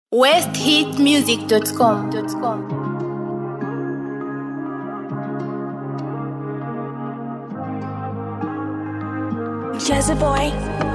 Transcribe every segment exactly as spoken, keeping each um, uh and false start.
west hit music dot com. Jazzy boy.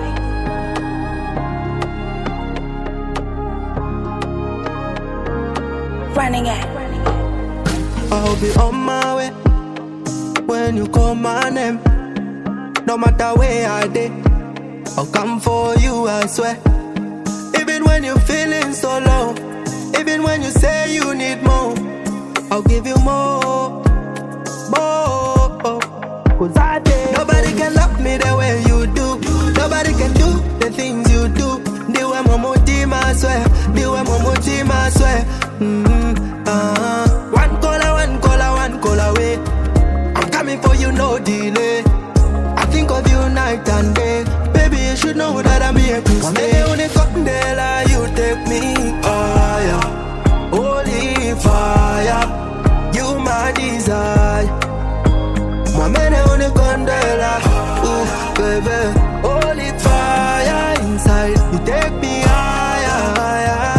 Running it. I'll be on my way when you call my name. No matter where I dey, I'll come for you, I swear. Even when you're feeling so low, even when you say you need more, I'll give you more, more. Cause I did. Nobody can love me the way you do. Nobody can do the things you do. The way my team, I swear. The way my team, I swear. Mm-hmm. Uh-huh. One caller, one caller, one call away. I'm coming for you, no delay. I think of you night and day. Baby, you should know that I'm here to stay. When you come there, like you take me higher. Holy fire, you my desire. My man, when you come there, like, ooh, baby. Holy fire inside, you take me higher, higher.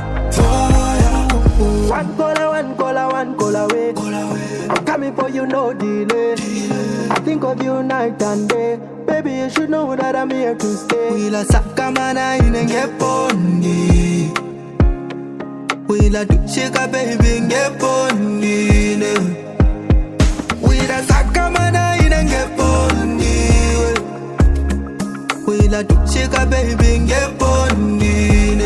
Ooh, ooh. One caller, one caller, one call away. I'm coming for you, no delay. I think of you night and day. Baby, you should know that I'm here to stay. We la sakamana in a geponi. We la do shika baby geponi. We la sakamana in a geponi. We la do shika baby geponi.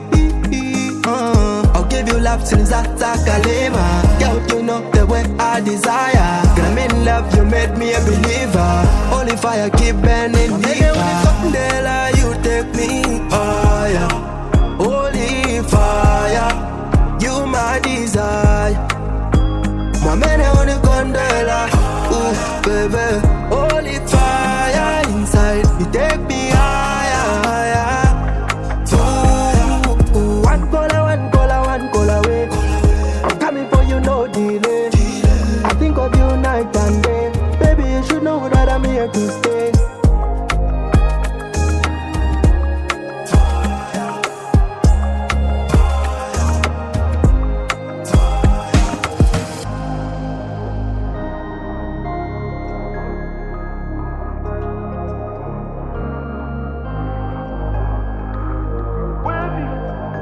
Uh, I'll give you love since I kalema. Girl, you know the way I desire. Girl, I'm in love, you made me a believer. Holy fire keep burning deeper. When you come there, like, you take me higher. Holy fire, you my desire. My man, when you come there, like, ooh, baby. Holy fire inside, you take me higher, higher. Ooh, ooh. One caller, one caller, one call away. I'm coming for you, no delay. I think of you night and day. Baby, you should know that I'm here to stay.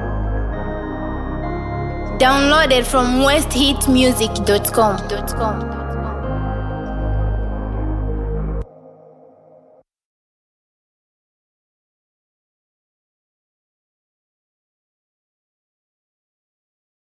Downloaded from west hit music dot com.